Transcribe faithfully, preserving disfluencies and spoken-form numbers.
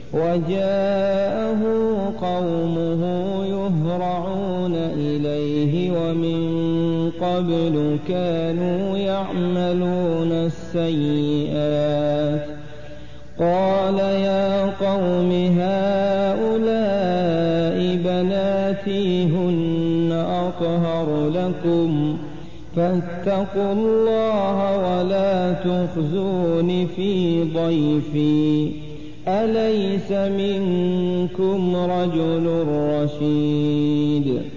وجاءه قومه يهرعون إليه ومن قبل كانوا يعملون السيئات قال يا قوم هؤلاء بناتي هن أطهر لكم فاتقوا الله ولا تخزون في ضيفي أليس منكم رجل رشيد